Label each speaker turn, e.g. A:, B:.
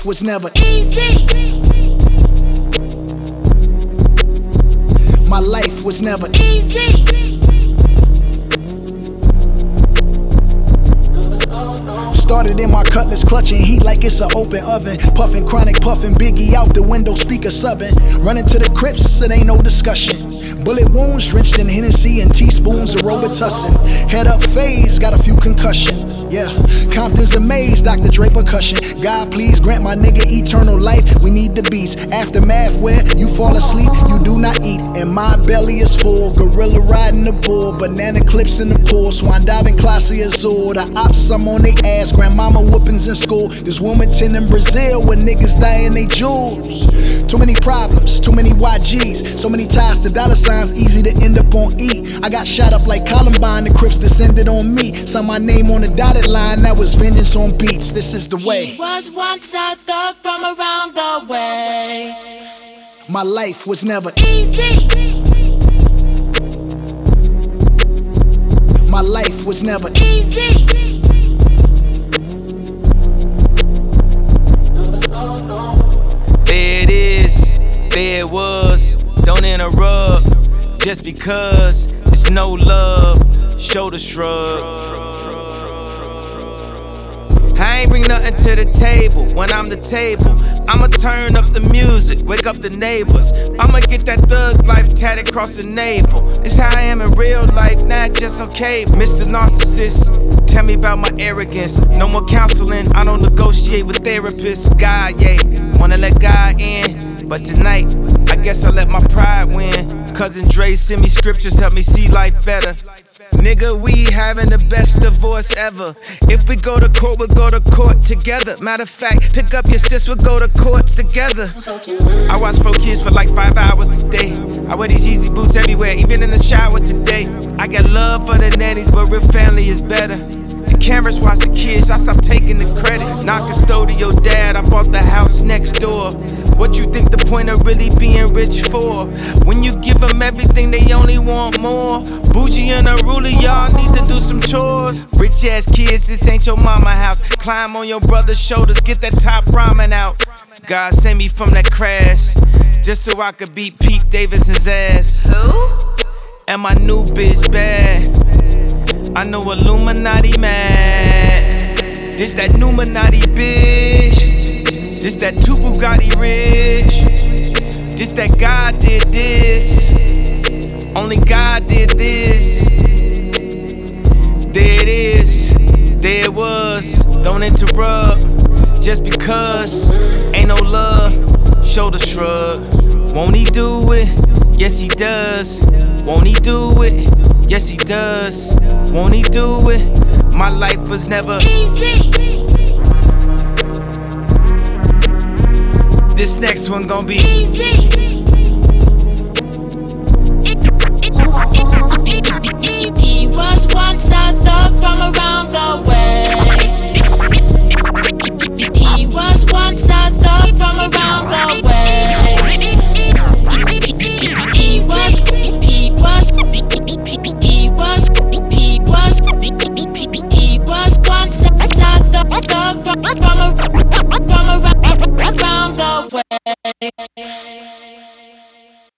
A: was never easy. My life was never easy. Started in my cutlass, clutching heat like it's an open oven. Puffin' chronic, puffin' Biggie out the window, speaker subbing. Running to the Crips, it ain't no discussion. Bullet wounds drenched in Hennessy and teaspoons of Robitussin. Head up phase, got a few concussion. Yeah, Compton's amazed, Dr. Dre percussion. God please grant my nigga eternal life. We need the beats. Aftermath where you fall asleep, you do not eat. And my belly is full. Gorilla riding the bull, banana clips in the pool. Swan diving classy azul. The ops, I'm on they ass. Grandmama whoopings in school. This Wilmington in Brazil where niggas dying they jewels. Too many problems, too many YGs. So many ties to dollar signs, easy to end up on E. I got shot up like Columbine, the Crips descended on me. Saw my name on the dotted line, that was vengeance on beats. This is the way.
B: He was once a thug from around the way.
A: My life was never easy. My life was never easy.
C: There it is, there it was. Don't interrupt, just because it's no love. Shoulder shrug. I ain't bring nothing to the table when I'm the table. I'ma turn up the music, wake up the neighbors. I'ma get that thug life tatted across the navel. It's how I am in real life, not just on cable. Mr. Narcissist, tell me about my arrogance. No more counseling, I don't negotiate with therapists. God, yeah, wanna let God in. But tonight, I guess I let my pride win. Cousin Dre send me scriptures, help me see life better. Nigga, we having the best divorce ever. If we go to court, we'll go to court together. Matter of fact, pick up your sis, we'll go to courts together. I watch 4 kids for like 5 hours a day. I wear these Yeezy boots everywhere, even in the shower today. I got love for the nannies, but real family is better. The cameras watch the kids, I stopped taking the credit. Not custodial dad, I bought the house next door. What you think the point of really being rich for? When you give them everything, they only want more. Bougie and unruly, y'all need to do some chores. Rich ass kids, this ain't your mama house. Climb on your brother's shoulders, get that top ramen out. God sent me from that crash, just so I could beat Pete Davidson's ass.
B: Who?
C: And my new bitch bad. I know Illuminati mad. This that Numinati bitch. This that two Bugatti rich. This that God did this. Only God did this. There it is, there it was. Don't interrupt, just because ain't no love. Shoulder shrug. Won't he do it? Yes he does. Won't he do it? Yes he does. Won't he do it? My life was never
B: easy.
C: This next one gon' be
B: easy.